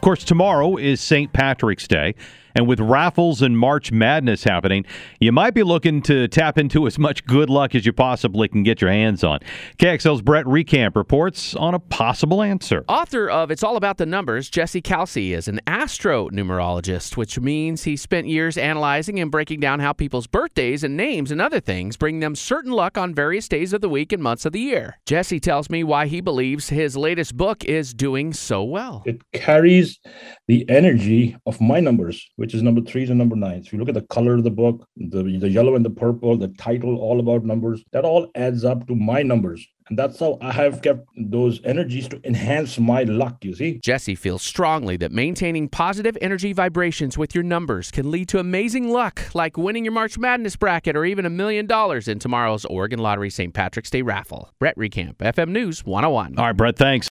course, tomorrow is St. Patrick's Day. And with raffles and March Madness happening, you might be looking to tap into as much good luck as you possibly can get your hands on. KXL's Brett Recamp reports on a possible answer. Author of It's All About the Numbers, Jesse Kelsey is an astronumerologist, which means he spent years analyzing and breaking down how people's birthdays and names and other things bring them certain luck on various days of the week and months of the year. Jesse tells me why he believes his latest book is doing so well. It carries the energy of my numbers, which is number 3s and number 9s. If you look at the color of the book, the yellow and the purple, the title, all about numbers, that all adds up to my numbers. And that's how I have kept those energies to enhance my luck, you see. Jesse feels strongly that maintaining positive energy vibrations with your numbers can lead to amazing luck, like winning your March Madness bracket or even $1 million in tomorrow's Oregon Lottery St. Patrick's Day raffle. Brett Recamp, FM News 101. All right, Brett, thanks.